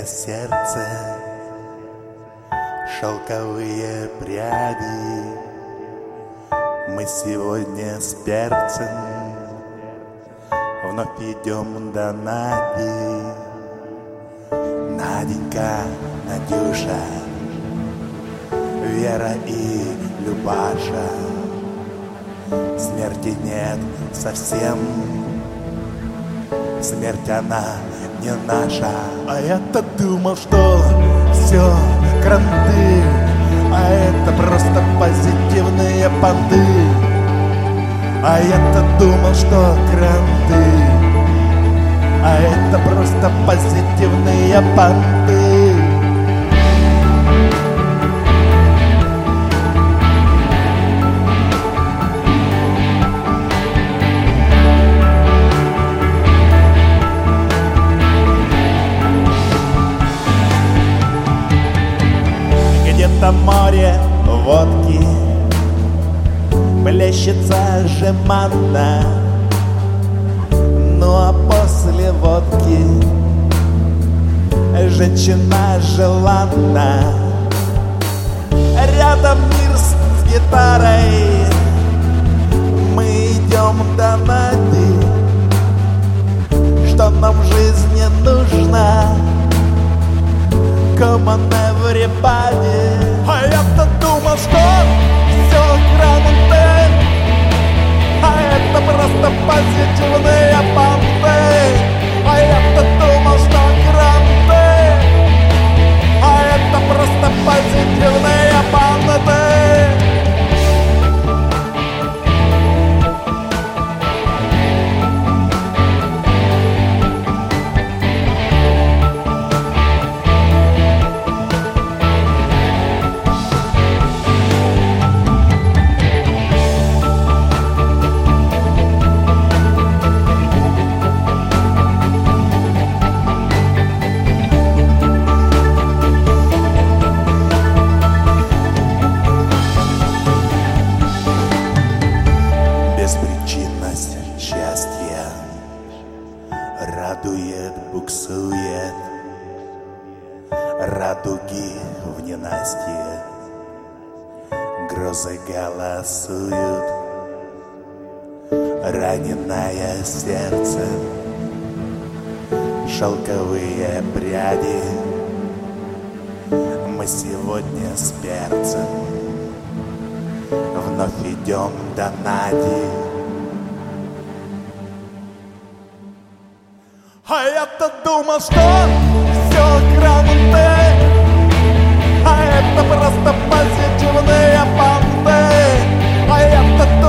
Раненое сердце, шелковые пряди. Мы сегодня с перцем вновь идем до Нади. Наденька, Надюша, Вера и Любаша. Смерти нет совсем, смерть она не наша. А я-то думал, что все кранты, а это просто позитивные понты. А я-то думал, что кранты, а это просто позитивные понты. Где-то море водки плещется жеманно, ну а после водки женщина желанна. Рядом мир с гитарой, мы идем до Нади. Что нам в жизни нужно? Come on, everybody. А я-то думал, что все грамоты, а это просто позитивные понты. А я-то думал, что гранты, а это просто позитивные понты. Беспричинность счастья радует, буксует, радуги в ненастье, грозы голосуют. Раненое сердце, шелковые пряди. Мы сегодня с перцем вновь идем до Нади. А я-то думал, что все грамоты, а это просто позитивные понты. А я-то